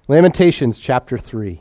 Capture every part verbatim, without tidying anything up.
Lamentations chapter three.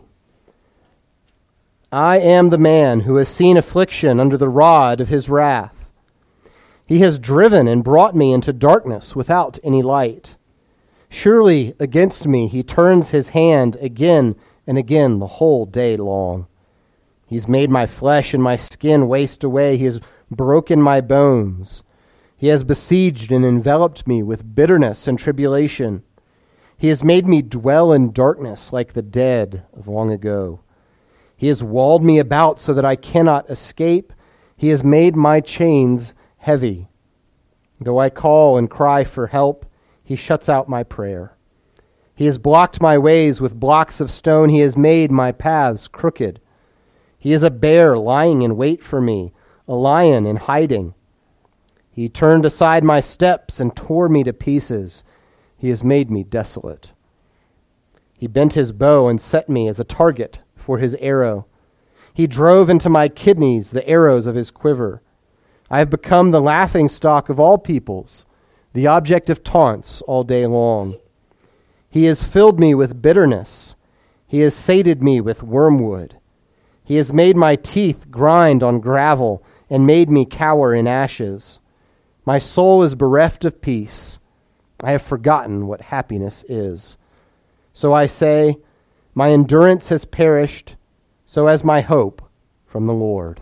I am the man who has seen affliction under the rod of his wrath. He has driven and brought me into darkness without any light. Surely against me he turns his hand again and again the whole day long. He's made my flesh and my skin waste away. He has broken my bones. He has besieged and enveloped me with bitterness and tribulation. He has made me dwell in darkness like the dead of long ago. He has walled me about so that I cannot escape. He has made my chains heavy. Though I call and cry for help, he shuts out my prayer. He has blocked my ways with blocks of stone. He has made my paths crooked. He is a bear lying in wait for me, a lion in hiding. He turned aside my steps and tore me to pieces. He has made me desolate. He bent his bow and set me as a target for his arrow. He drove into my kidneys the arrows of his quiver. I have become the laughingstock of all peoples, the object of taunts all day long. He has filled me with bitterness. He has sated me with wormwood. He has made my teeth grind on gravel and made me cower in ashes. My soul is bereft of peace. I have forgotten what happiness is. So I say, my endurance has perished, so has my hope from the Lord.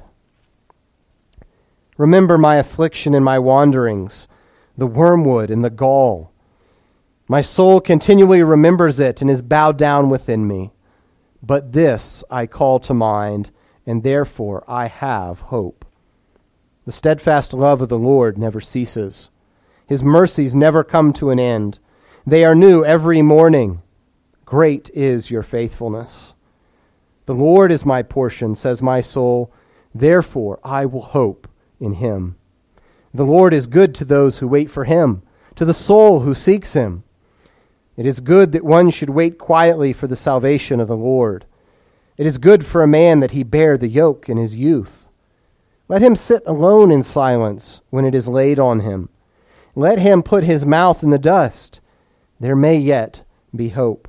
Remember my affliction and my wanderings, the wormwood and the gall. My soul continually remembers it and is bowed down within me. But this I call to mind, and therefore I have hope. The steadfast love of the Lord never ceases. His mercies never come to an end. They are new every morning. Great is your faithfulness. The Lord is my portion, says my soul. Therefore I will hope in him. The Lord is good to those who wait for him, to the soul who seeks him. It is good that one should wait quietly for the salvation of the Lord. It is good for a man that he bear the yoke in his youth. Let him sit alone in silence when it is laid on him. Let him put his mouth in the dust. There may yet be hope.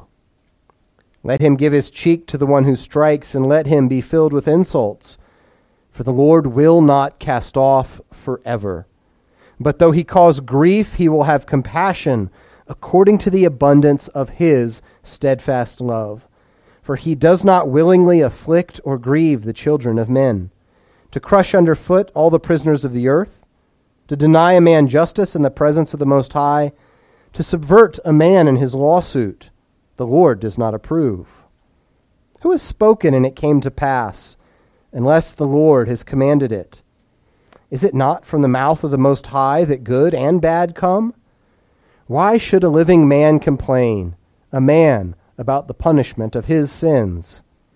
Let him give his cheek to the one who strikes, and let him be filled with insults. For the Lord will not cast off forever. But though he cause grief, he will have compassion according to the abundance of his steadfast love. For he does not willingly afflict or grieve the children of men, to crush underfoot all the prisoners of the earth, to deny a man justice in the presence of the Most High, to subvert a man in his lawsuit. The Lord does not approve. Who has spoken and it came to pass, unless the Lord has commanded it? Is it not from the mouth of the Most High that good and bad come? Why should a living man complain, a man about the punishment of his sins?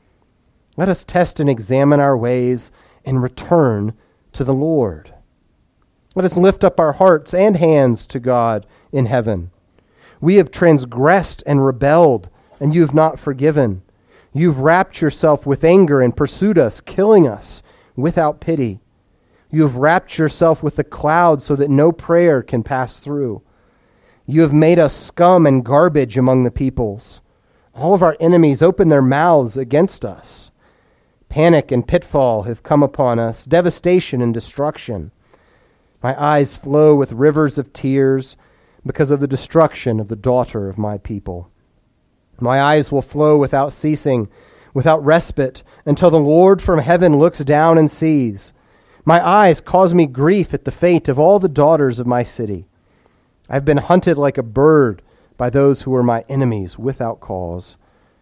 Let us test and examine our ways and return to the Lord. Let us lift up our hearts and hands to God in heaven. We have transgressed and rebelled, and you have not forgiven. You've wrapped yourself with anger and pursued us, killing us without pity. You have wrapped yourself with a cloud so that no prayer can pass through. You have made us scum and garbage among the peoples. All of our enemies open their mouths against us. Panic and pitfall have come upon us, devastation and destruction. My eyes flow with rivers of tears because of the destruction of the daughter of my people. My eyes will flow without ceasing, without respite, until the Lord from heaven looks down and sees. My eyes cause me grief at the fate of all the daughters of my city. I have been hunted like a bird by those who were my enemies without cause.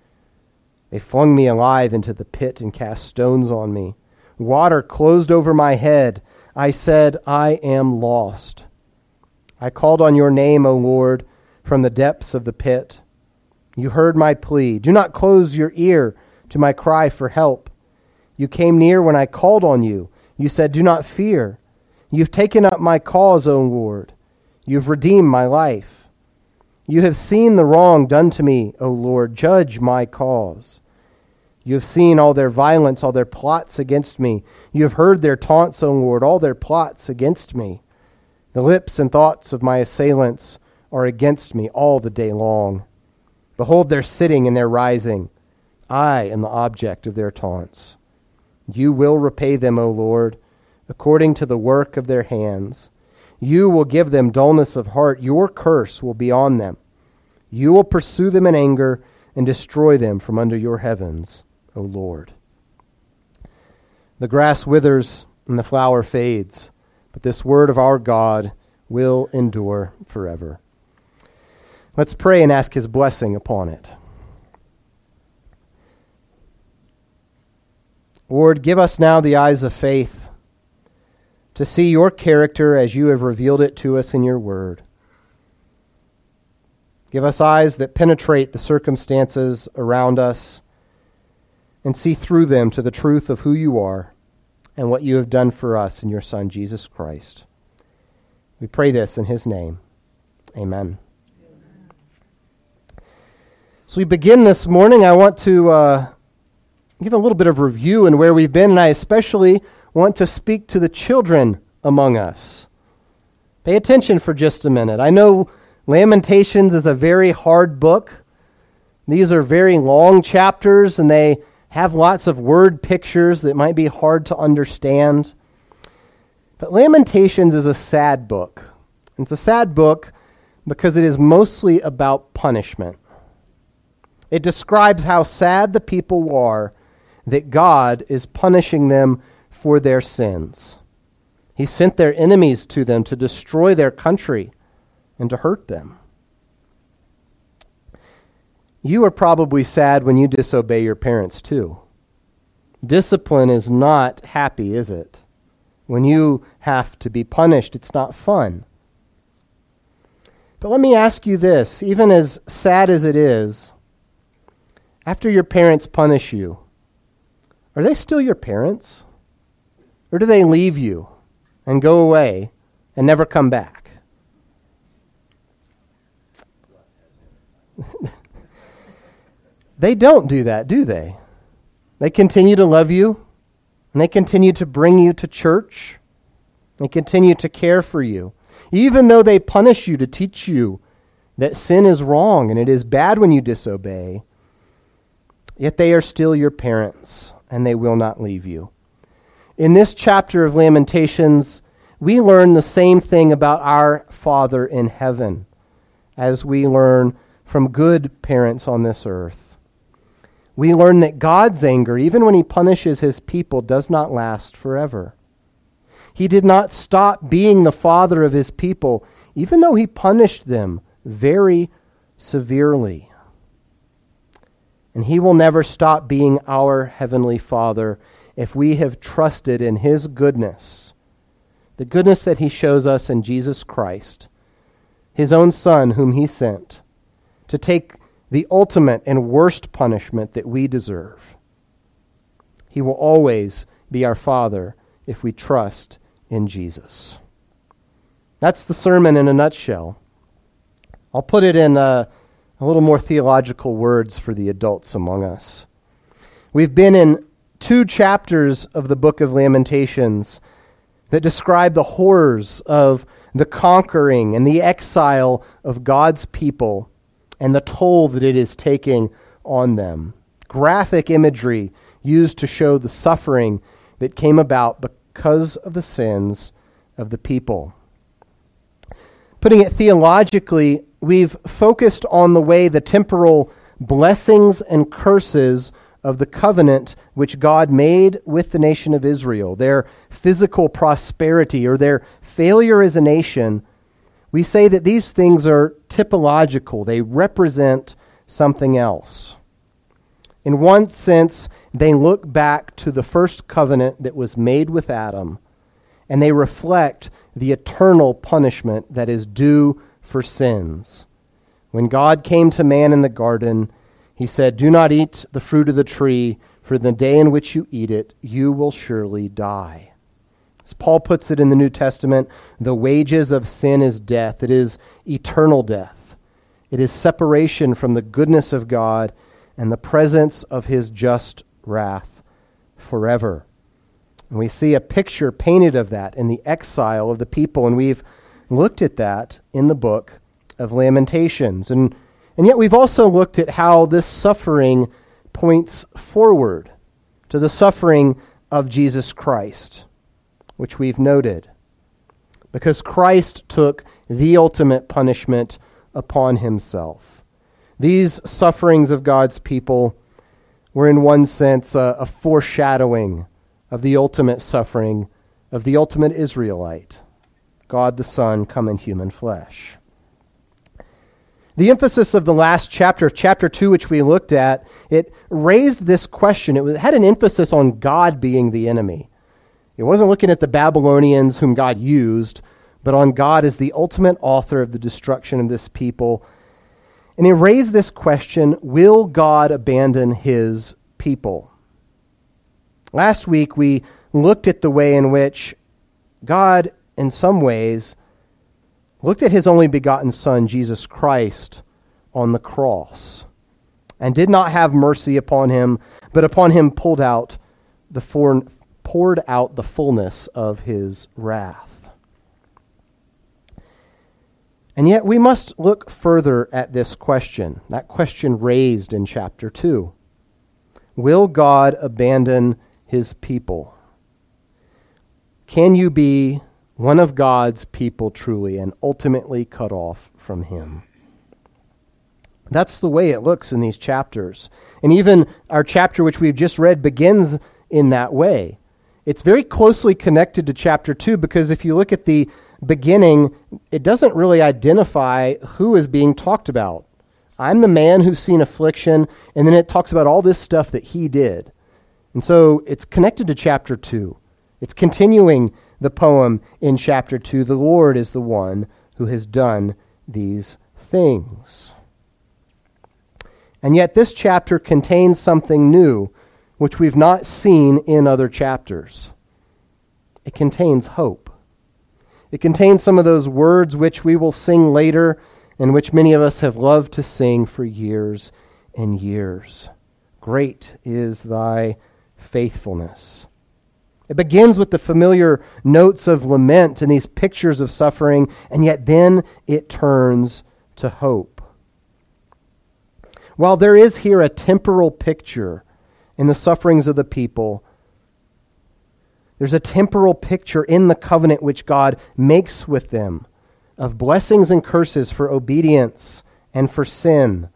They flung me alive into the pit and cast stones on me. Water closed over my head. I said, I am lost. I called on your name, O Lord, from the depths of the pit. You heard my plea. Do not close your ear to my cry for help. You came near when I called on you. You said, do not fear. You've taken up my cause, O Lord. You've redeemed my life. You have seen the wrong done to me, O Lord. Judge my cause. You have seen all their violence, all their plots against me. You have heard their taunts, O Lord, all their plots against me. The lips and thoughts of my assailants are against me all the day long. Behold their sitting and their rising. I am the object of their taunts. You will repay them, O Lord, according to the work of their hands. You will give them dullness of heart. Your curse will be on them. You will pursue them in anger and destroy them from under your heavens, O Lord. The grass withers and the flower fades, but this word of our God will endure forever. Let's pray and ask his blessing upon it. Lord, give us now the eyes of faith to see your character as you have revealed it to us in your word. Give us eyes that penetrate the circumstances around us and see through them to the truth of who you are and what you have done for us in your Son, Jesus Christ. We pray this in his name. Amen. So we begin this morning. I want to uh, give a little bit of review in where we've been, and I especially want to speak to the children among us. Pay attention for just a minute. I know Lamentations is a very hard book. These are very long chapters, and they have lots of word pictures that might be hard to understand. But Lamentations is a sad book. It's a sad book because it is mostly about punishment. It describes how sad the people are that God is punishing them for their sins. He sent their enemies to them to destroy their country and to hurt them. You are probably sad when you disobey your parents too. Discipline is not happy, is it? When you have to be punished, it's not fun. But let me ask you this, even as sad as it is, after your parents punish you, are they still your parents? Or do they leave you and go away and never come back? They don't do that, do they? They continue to love you, and they continue to bring you to church. They continue to care for you. Even though they punish you to teach you that sin is wrong and it is bad when you disobey, yet they are still your parents, and they will not leave you. In this chapter of Lamentations, we learn the same thing about our Father in heaven as we learn from good parents on this earth. We learn that God's anger, even when he punishes his people, does not last forever. He did not stop being the father of his people, even though he punished them very severely. And he will never stop being our heavenly Father if we have trusted in his goodness, the goodness that he shows us in Jesus Christ, his own Son whom he sent to take the ultimate and worst punishment that we deserve. He will always be our Father if we trust in Jesus. That's the sermon in a nutshell. I'll put it in uh, a little more theological words for the adults among us. We've been in two chapters of the book of Lamentations that describe the horrors of the conquering and the exile of God's people and the toll that it is taking on them. Graphic imagery used to show the suffering that came about because of the sins of the people. Putting it theologically, we've focused on the way the temporal blessings and curses of the covenant which God made with the nation of Israel, their physical prosperity or their failure as a nation, we say that these things are typological. They represent something else. In one sense, they look back to the first covenant that was made with Adam, and they reflect the eternal punishment that is due for sins. When God came to man in the garden, he said, "Do not eat the fruit of the tree, for the day in which you eat it, you will surely die." As Paul puts it in the New Testament, the wages of sin is death. It is eternal death. It is separation from the goodness of God and the presence of his just wrath forever. And we see a picture painted of that in the exile of the people, and we've looked at that in the book of Lamentations. And And yet we've also looked at how this suffering points forward to the suffering of Jesus Christ, which we've noted, because Christ took the ultimate punishment upon himself. These sufferings of God's people were in one sense a, a foreshadowing of the ultimate suffering of the ultimate Israelite, God the Son come in human flesh. The emphasis of the last chapter, of chapter two, which we looked at, it raised this question. It had an emphasis on God being the enemy. It wasn't looking at the Babylonians whom God used, but on God as the ultimate author of the destruction of this people. And it raised this question, will God abandon his people? Last week we looked at the way in which God, in some ways, looked at his only begotten Son, Jesus Christ, on the cross, and did not have mercy upon him, but upon him pulled out the for, poured out the fullness of his wrath. And yet we must look further at this question, that question raised in chapter two. Will God abandon his people? Can you be one of God's people truly and ultimately cut off from him? That's the way it looks in these chapters. And even our chapter which we've just read begins in that way. It's very closely connected to chapter two because if you look at the beginning, it doesn't really identify who is being talked about. I'm the man who's seen affliction, and then it talks about all this stuff that he did. And so it's connected to chapter two. It's continuing the poem in chapter two. The Lord is the one who has done these things. And yet this chapter contains something new, which we've not seen in other chapters. It contains hope. It contains some of those words which we will sing later and which many of us have loved to sing for years and years. Great is thy faithfulness. It begins with the familiar notes of lament and these pictures of suffering, and yet then it turns to hope. While there is here a temporal picture in the sufferings of the people, there's a temporal picture in the covenant which God makes with them of blessings and curses for obedience and for sin.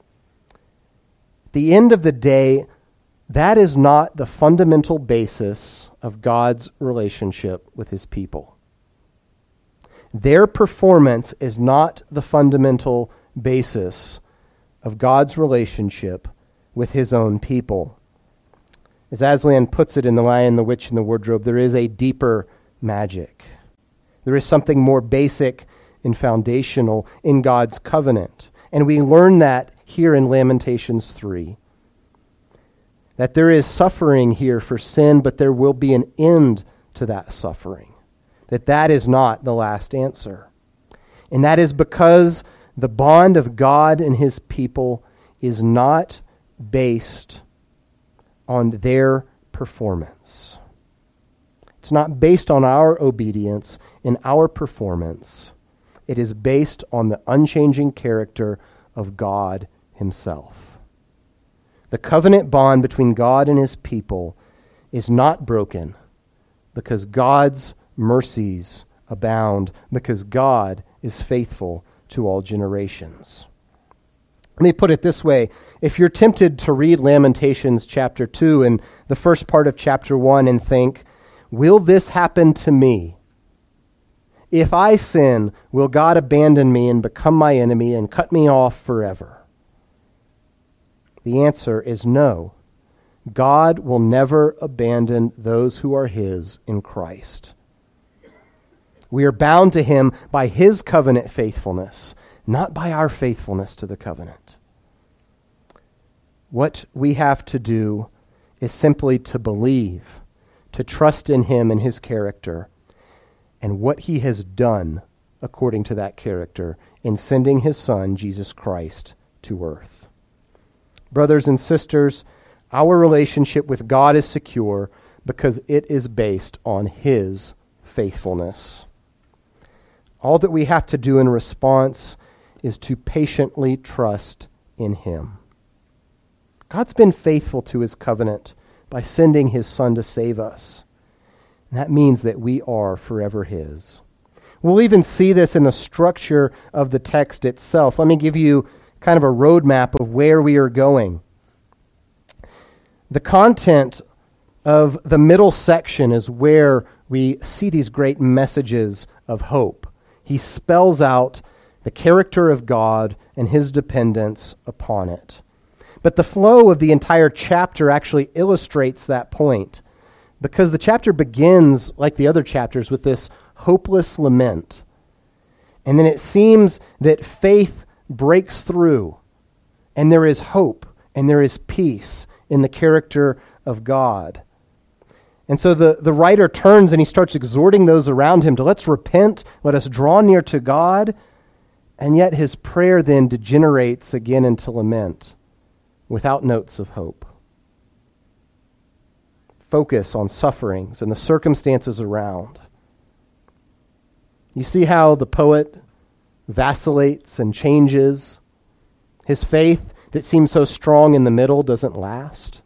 At the end of the day, that is not the fundamental basis of God's relationship with his people. Their performance is not the fundamental basis of God's relationship with his own people. As Aslan puts it in The Lion, the Witch, and the Wardrobe, there is a deeper magic. There is something more basic and foundational in God's covenant. And we learn that here in Lamentations three. That there is suffering here for sin, but there will be an end to that suffering. That that is not the last answer. And that is because the bond of God and his people is not based on their performance. It's not based on our obedience and our performance. It is based on the unchanging character of God himself. The covenant bond between God and his people is not broken because God's mercies abound, because God is faithful to all generations. Let me put it this way. If you're tempted to read Lamentations chapter two and the first part of chapter one and think, will this happen to me? If I sin, will God abandon me and become my enemy and cut me off forever? The answer is no. God will never abandon those who are his in Christ. We are bound to him by his covenant faithfulness, not by our faithfulness to the covenant. What we have to do is simply to believe, to trust in him and his character, and what he has done according to that character in sending his Son, Jesus Christ, to earth. Brothers and sisters, our relationship with God is secure because it is based on his faithfulness. All that we have to do in response is to patiently trust in him. God's been faithful to his covenant by sending his Son to save us. And that means that we are forever his. We'll even see this in the structure of the text itself. Let me give you kind of a roadmap of where we are going. The content of the middle section is where we see these great messages of hope. He spells out the character of God and his dependence upon it. But the flow of the entire chapter actually illustrates that point, because the chapter begins, like the other chapters, with this hopeless lament. And then it seems that faith breaks through, and there is hope, and there is peace in the character of God. And so the, the writer turns and he starts exhorting those around him to let's repent, let us draw near to God, and yet his prayer then degenerates again into lament without notes of hope. Focus on sufferings and the circumstances around. You see how the poet vacillates and changes. His faith that seems so strong in the middle doesn't last.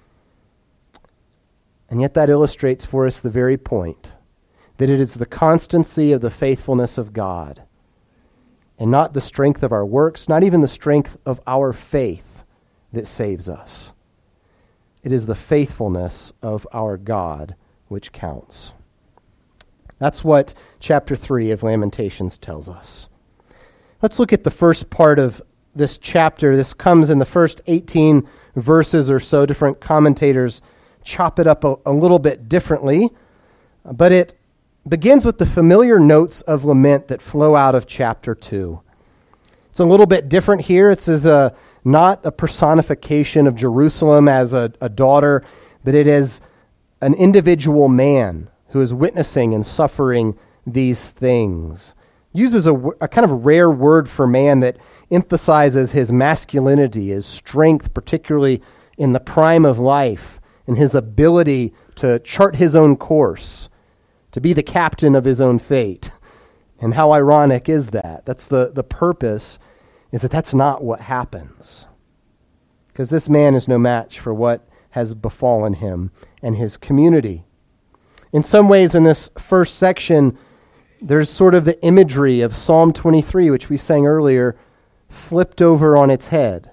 And yet that illustrates for us the very point that it is the constancy of the faithfulness of God and not the strength of our works, not even the strength of our faith that saves us. It is the faithfulness of our God which counts. That's what chapter three of Lamentations tells us. Let's look at the first part of this chapter. This comes in the first eighteen verses or so. Different commentators chop it up a, a little bit differently, but it begins with the familiar notes of lament that flow out of chapter two. It's a little bit different here. It's as a, not a personification of Jerusalem as a, a daughter, but it is an individual man who is witnessing and suffering these things. Uses a, a kind of rare word for man that emphasizes his masculinity, his strength, particularly in the prime of life, and his ability to chart his own course, to be the captain of his own fate. And how ironic is that? That's the, the purpose, is that that's not what happens. Because this man is no match for what has befallen him and his community. In some ways, in this first section, there's sort of the imagery of Psalm twenty-three, which we sang earlier, flipped over on its head.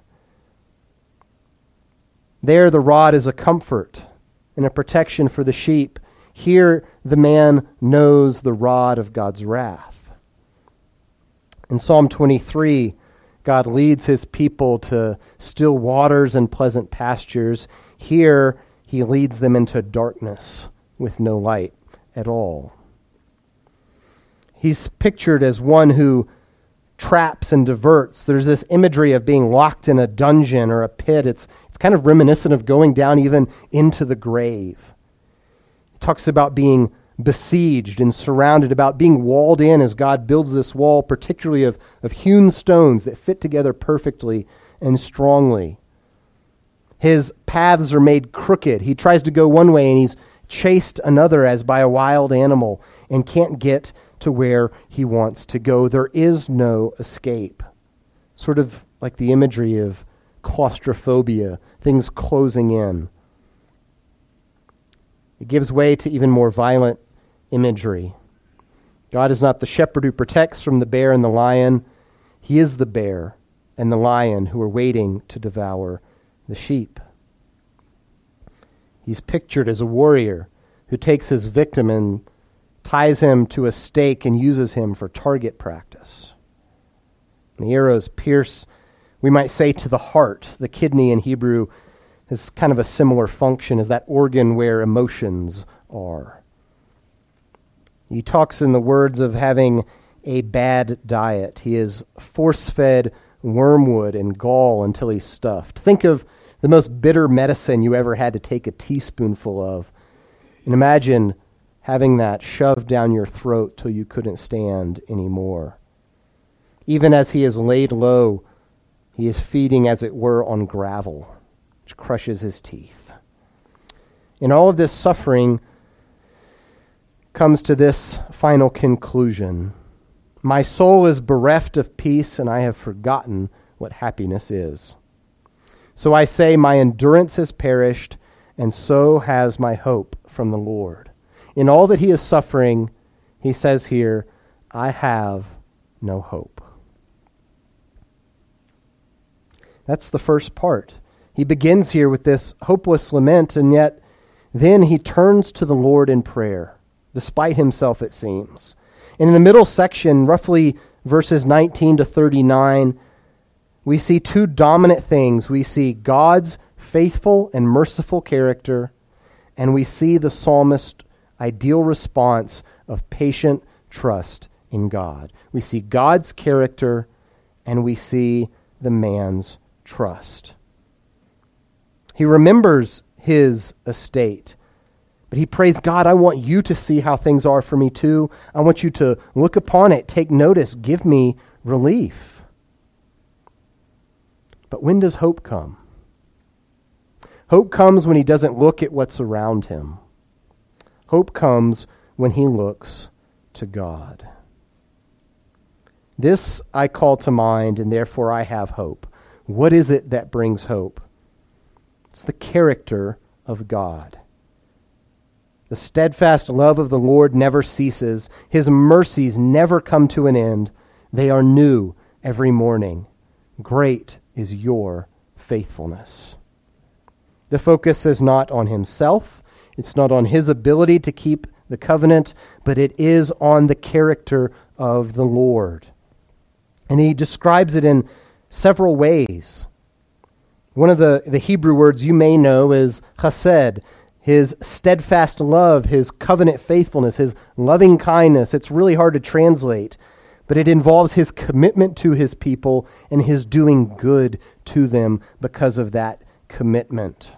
There, the rod is a comfort and a protection for the sheep. Here, the man knows the rod of God's wrath. In Psalm twenty-three, God leads his people to still waters and pleasant pastures. Here, he leads them into darkness with no light at all. He's pictured as one who traps and diverts. There's this imagery of being locked in a dungeon or a pit. It's, it's kind of reminiscent of going down even into the grave. He talks about being besieged and surrounded, about being walled in as God builds this wall, particularly of, of hewn stones that fit together perfectly and strongly. His paths are made crooked. He tries to go one way and he's chased another as by a wild animal and can't get to where he wants to go. There is no escape. Sort of like the imagery of claustrophobia, things closing in. It gives way to even more violent imagery. God is not the shepherd who protects from the bear and the lion. He is the bear and the lion who are waiting to devour the sheep. He's pictured as a warrior who takes his victim and ties him to a stake and uses him for target practice. The arrows pierce, we might say, to the heart. The kidney in Hebrew has kind of a similar function as that organ where emotions are. He talks in the words of having a bad diet. He is force-fed wormwood and gall until he's stuffed. Think of the most bitter medicine you ever had to take a teaspoonful of. And imagine having that shoved down your throat till you couldn't stand anymore. Even as he is laid low, he is feeding, as it were, on gravel, which crushes his teeth. In all of this suffering comes to this final conclusion. My soul is bereft of peace, and I have forgotten what happiness is. So I say, my endurance has perished, and so has my hope from the Lord. In all that he is suffering, he says here, I have no hope. That's the first part. He begins here with this hopeless lament, and yet then he turns to the Lord in prayer, despite himself, it seems. And in the middle section, roughly verses nineteen to thirty-nine, we see two dominant things. We see God's faithful and merciful character, and we see the psalmist's ideal response of patient trust in God. We see God's character, and we see the man's trust. He remembers his estate, but he prays, God, I want you to see how things are for me too. I want you to look upon it, take notice, give me relief. But when does hope come? Hope comes when he doesn't look at what's around him. Hope comes when he looks to God. This I call to mind, and therefore I have hope. What is it that brings hope? It's the character of God. The steadfast love of the Lord never ceases. His mercies never come to an end. They are new every morning. Great is your faithfulness. The focus is not on himself. It's not on his ability to keep the covenant, but it is on the character of the Lord. And he describes it in several ways. One of the, the Hebrew words you may know is chesed, his steadfast love, his covenant faithfulness, his loving kindness. It's really hard to translate, but it involves his commitment to his people and his doing good to them because of that commitment.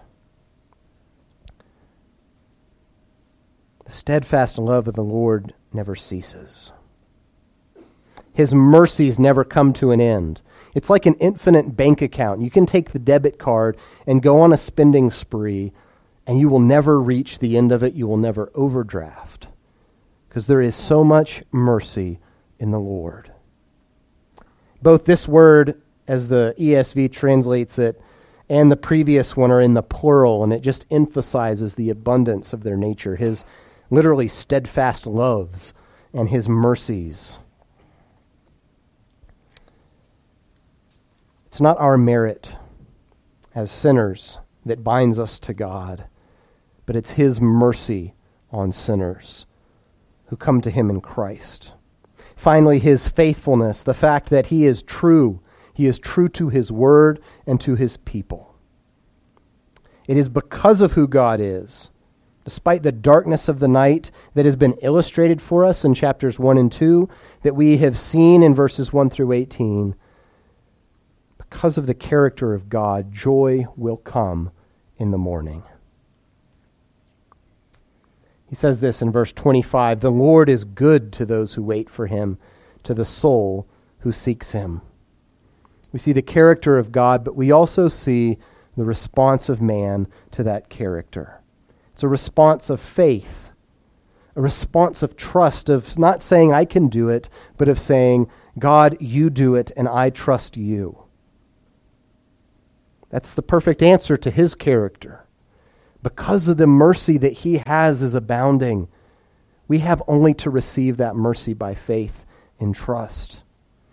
The steadfast love of the Lord never ceases. His mercies never come to an end. It's like an infinite bank account. You can take the debit card and go on a spending spree, and you will never reach the end of it. You will never overdraft, because there is so much mercy in the Lord. Both this word, as the E S V translates it, and the previous one are in the plural, and it just emphasizes the abundance of their nature, his literally steadfast loves and his mercies. It's not our merit as sinners that binds us to God, but it's his mercy on sinners who come to him in Christ. Finally, his faithfulness, the fact that he is true. He is true to his word and to his people. It is because of who God is, despite the darkness of the night that has been illustrated for us in chapters one and two, that we have seen in verses one through eighteen. Because of the character of God, joy will come in the morning. He says this in verse twenty-five, the Lord is good to those who wait for him, to the soul who seeks him. We see the character of God, but we also see the response of man to that character. It's a response of faith, a response of trust, of not saying I can do it, but of saying, God, you do it, and I trust you. That's the perfect answer to his character. Because of the mercy that he has is abounding, we have only to receive that mercy by faith and trust.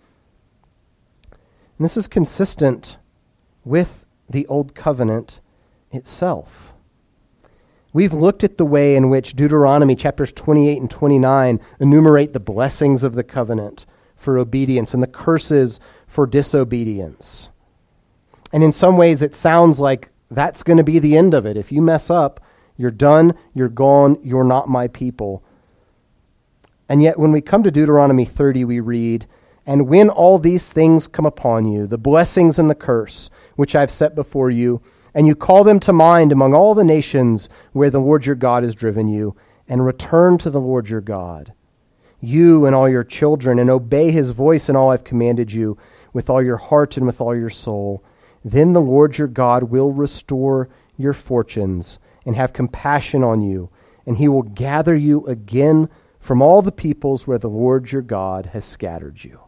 And this is consistent with the Old Covenant itself. We've looked at the way in which Deuteronomy chapters twenty-eight and twenty-nine enumerate the blessings of the covenant for obedience and the curses for disobedience. And in some ways, it sounds like that's going to be the end of it. If you mess up, you're done, you're gone, you're not my people. And yet, when we come to Deuteronomy thirty, we read, and when all these things come upon you, the blessings and the curse, which I've set before you, and you call them to mind among all the nations where the Lord your God has driven you, and return to the Lord your God, you and all your children, and obey his voice in all I've commanded you, with all your heart and with all your soul, then the Lord your God will restore your fortunes and have compassion on you, and he will gather you again from all the peoples where the Lord your God has scattered you.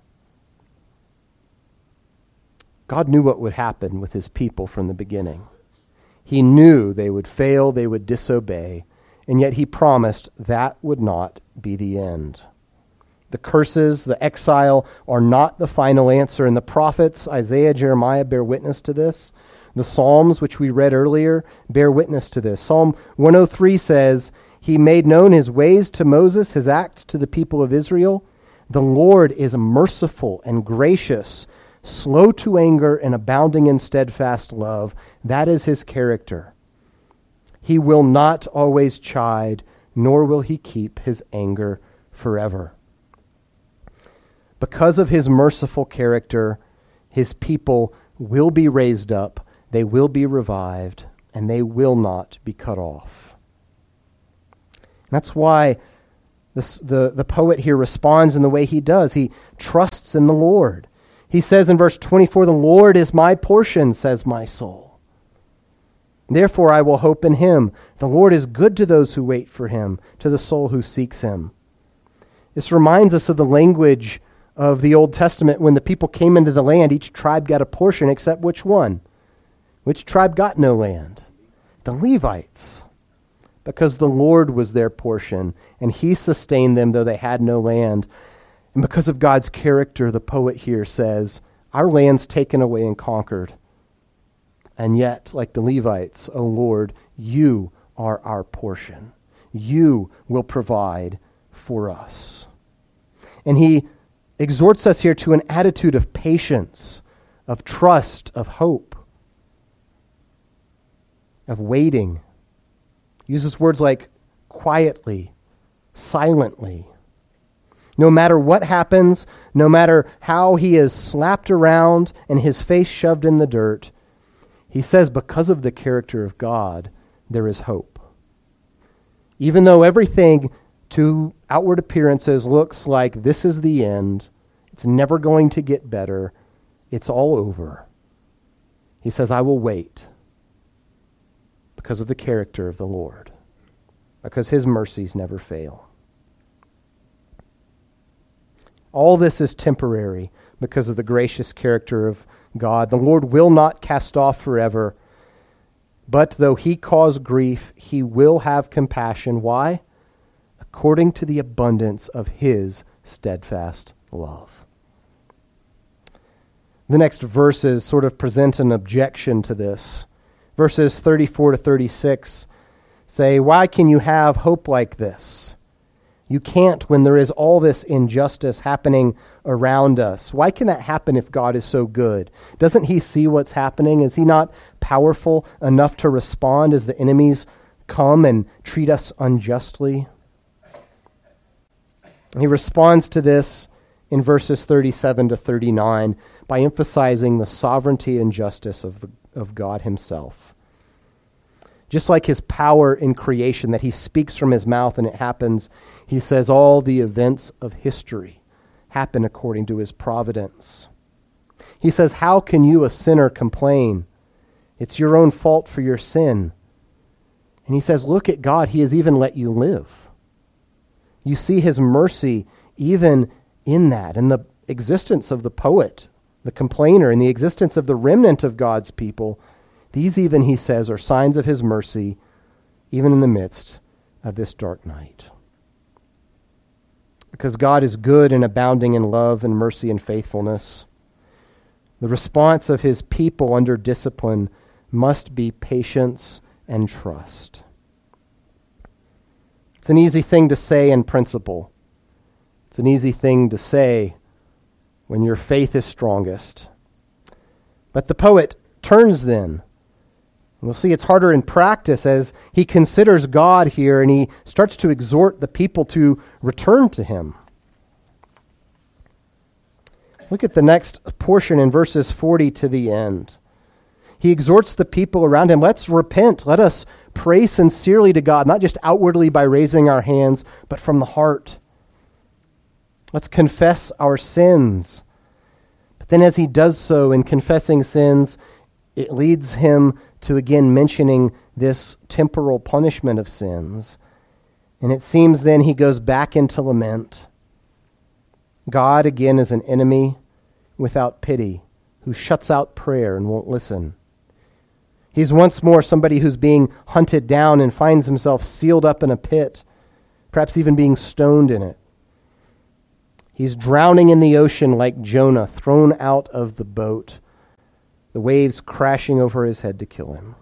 God knew what would happen with his people from the beginning. He knew they would fail, they would disobey, and yet he promised that would not be the end. The curses, the exile, are not the final answer, and the prophets, Isaiah, Jeremiah, bear witness to this. The Psalms, which we read earlier, bear witness to this. Psalm one oh three says, he made known his ways to Moses, his acts to the people of Israel. The Lord is merciful and gracious, slow to anger and abounding in steadfast love. That is his character. He will not always chide, nor will he keep his anger forever. Because of his merciful character, his people will be raised up, they will be revived, and they will not be cut off. That's why this, the, the poet here responds in the way he does. He trusts in the Lord. He says in verse twenty-four, the Lord is my portion, says my soul. Therefore I will hope in him. The Lord is good to those who wait for him, to the soul who seeks him. This reminds us of the language of the Old Testament. When the people came into the land, each tribe got a portion, except which one? Which tribe got no land? The Levites. Because the Lord was their portion, and he sustained them though they had no land. And because of God's character, the poet here says, our land's taken away and conquered. And yet, like the Levites, O Lord, you are our portion. You will provide for us. And he exhorts us here to an attitude of patience, of trust, of hope, of waiting. He uses words like quietly, silently. No matter what happens, no matter how he is slapped around and his face shoved in the dirt, he says because of the character of God, there is hope. Even though everything to outward appearances looks like this is the end, it's never going to get better, it's all over. He says, I will wait because of the character of the Lord, because his mercies never fail. All this is temporary because of the gracious character of God. The Lord will not cast off forever, but though he cause grief, he will have compassion. Why? According to the abundance of his steadfast love. The next verses sort of present an objection to this. Verses thirty-four to thirty-six say, why can you have hope like this? You can't when there is all this injustice happening around us. Why can that happen if God is so good? Doesn't he see what's happening? Is he not powerful enough to respond as the enemies come and treat us unjustly? He responds to this in verses thirty-seven to thirty-nine by emphasizing the sovereignty and justice of, the, of God himself. Just like his power in creation, that he speaks from his mouth and it happens, he says all the events of history happen according to his providence. He says, how can you, a sinner, complain? It's your own fault for your sin. And he says, look at God, he has even let you live. You see his mercy even in that, in the existence of the poet, the complainer, in the existence of the remnant of God's people. These even, he says, are signs of his mercy, even in the midst of this dark night. Because God is good and abounding in love and mercy and faithfulness, the response of his people under discipline must be patience and trust. It's an easy thing to say in principle. It's an easy thing to say when your faith is strongest. But the poet turns then. We'll see it's harder in practice as he considers God here and he starts to exhort the people to return to him. Look at the next portion in verses forty to the end. He exhorts the people around him, let's repent, let us pray sincerely to God, not just outwardly by raising our hands, but from the heart. Let's confess our sins. But then as he does so in confessing sins, it leads him to again mentioning this temporal punishment of sins. And it seems then he goes back into lament. God again is an enemy without pity, who shuts out prayer and won't listen. He's once more somebody who's being hunted down and finds himself sealed up in a pit, perhaps even being stoned in it. He's drowning in the ocean like Jonah, thrown out of the boat, the waves crashing over his head to kill him.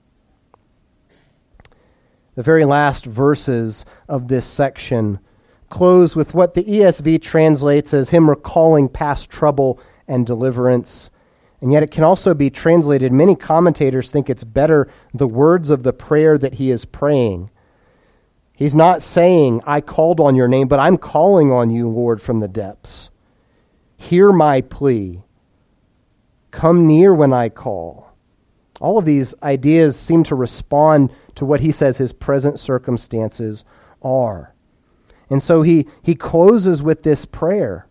The very last verses of this section close with what the E S V translates as him recalling past trouble and deliverance. And yet it can also be translated, many commentators think it's better, the words of the prayer that he is praying. He's not saying, I called on your name, but I'm calling on you, Lord, from the depths. Hear my plea. Come near when I call. All of these ideas seem to respond to what he says his present circumstances are. And so he, he closes with this prayer.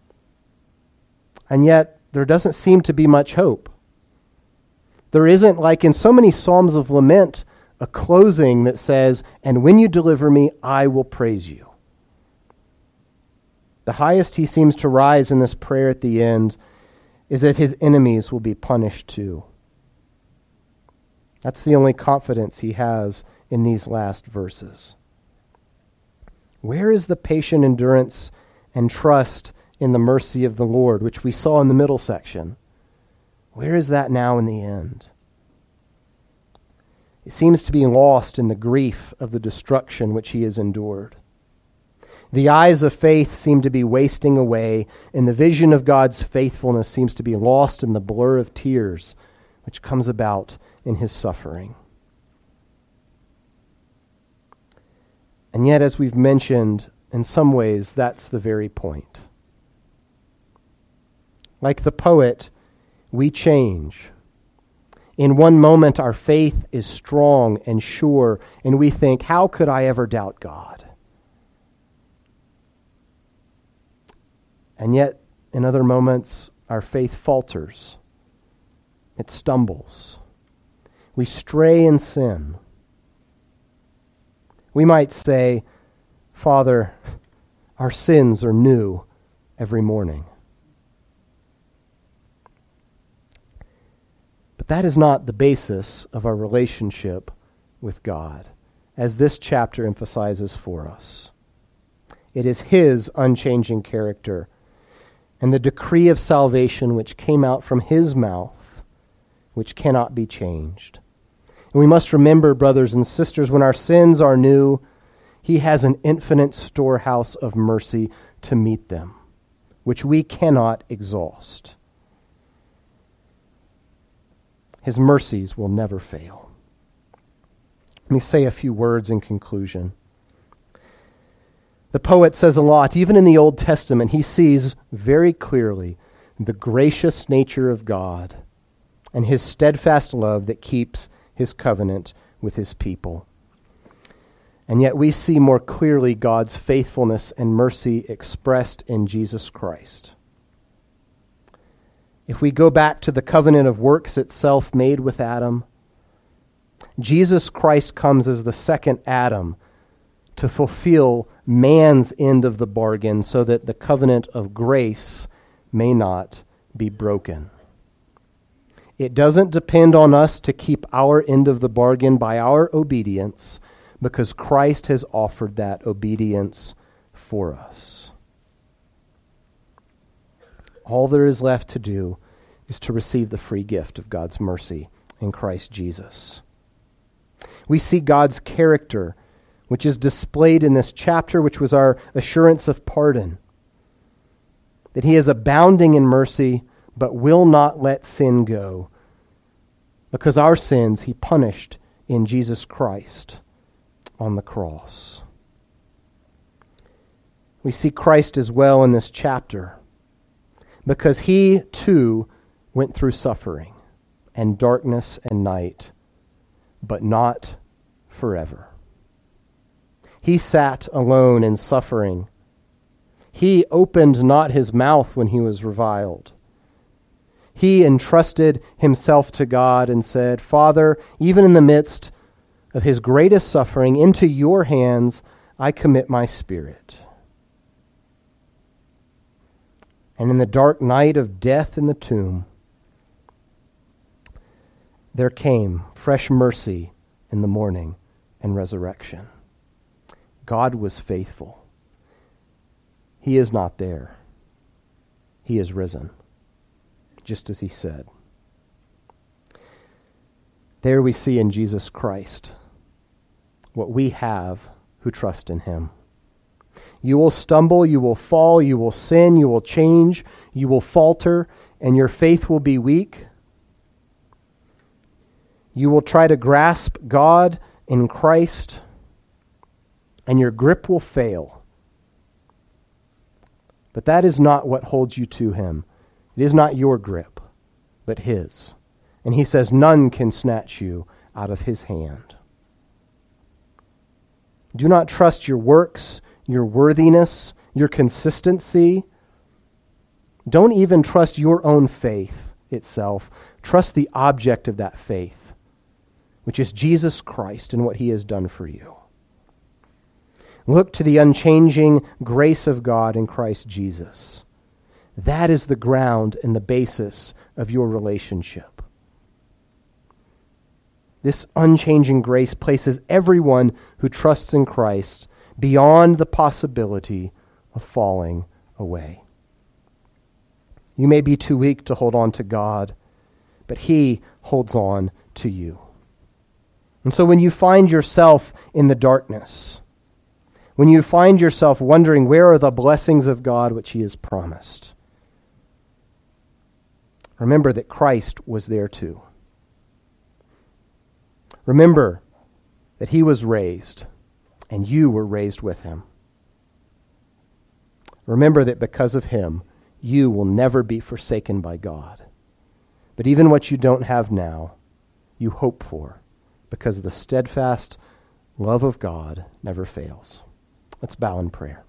And yet there doesn't seem to be much hope. There isn't, like in so many Psalms of lament, a closing that says, and when you deliver me, I will praise you. The highest he seems to rise in this prayer at the end is that his enemies will be punished too. That's the only confidence he has in these last verses. Where is the patient endurance and trust in the mercy of the Lord, which we saw in the middle section? Where is that now in the end? It seems to be lost in the grief of the destruction which he has endured. The eyes of faith seem to be wasting away, and the vision of God's faithfulness seems to be lost in the blur of tears which comes about in his suffering. And yet, as we've mentioned, in some ways, that's the very point. Like the poet, we change. In one moment, our faith is strong and sure, and we think, how could I ever doubt God? And yet, in other moments, our faith falters. It stumbles. We stray in sin. We might say, Father, our sins are new every morning. But that is not the basis of our relationship with God, as this chapter emphasizes for us. It is his unchanging character and the decree of salvation which came out from his mouth, which cannot be changed. And we must remember, brothers and sisters, when our sins are new, he has an infinite storehouse of mercy to meet them, which we cannot exhaust. His mercies will never fail. Let me say a few words in conclusion. The poet says a lot. Even in the Old Testament, he sees very clearly the gracious nature of God and his steadfast love that keeps his covenant with his people. And yet we see more clearly God's faithfulness and mercy expressed in Jesus Christ. If we go back to the covenant of works itself made with Adam, Jesus Christ comes as the second Adam to fulfill man's end of the bargain so that the covenant of grace may not be broken. It doesn't depend on us to keep our end of the bargain by our obedience, because Christ has offered that obedience for us. All there is left to do is to receive the free gift of God's mercy in Christ Jesus. We see God's character, which is displayed in this chapter, which was our assurance of pardon. That he is abounding in mercy, but will not let sin go, because our sins he punished in Jesus Christ on the cross. We see Christ as well in this chapter, because he too went through suffering and darkness and night, but not forever. He sat alone in suffering. He opened not his mouth when he was reviled. He entrusted himself to God and said, Father, even in the midst of his greatest suffering, into your hands I commit my spirit. And in the dark night of death in the tomb, there came fresh mercy in the morning and resurrection. God was faithful. He is not there. He is risen, just as he said. There we see in Jesus Christ what we have who trust in him. You will stumble, you will fall, you will sin, you will change, you will falter, and your faith will be weak. You will try to grasp God in Christ, and your grip will fail. But that is not what holds you to him. It is not your grip, but his. And he says none can snatch you out of his hand. Do not trust your works, your worthiness, your consistency. Don't even trust your own faith itself. Trust the object of that faith, which is Jesus Christ and what he has done for you. Look to the unchanging grace of God in Christ Jesus. That is the ground and the basis of your relationship. This unchanging grace places everyone who trusts in Christ beyond the possibility of falling away. You may be too weak to hold on to God, but he holds on to you. And so when you find yourself in the darkness, when you find yourself wondering where are the blessings of God which he has promised, remember that Christ was there too. Remember that he was raised and you were raised with him. Remember that because of him, you will never be forsaken by God. But even what you don't have now, you hope for, because the steadfast love of God never fails. Let's bow in prayer.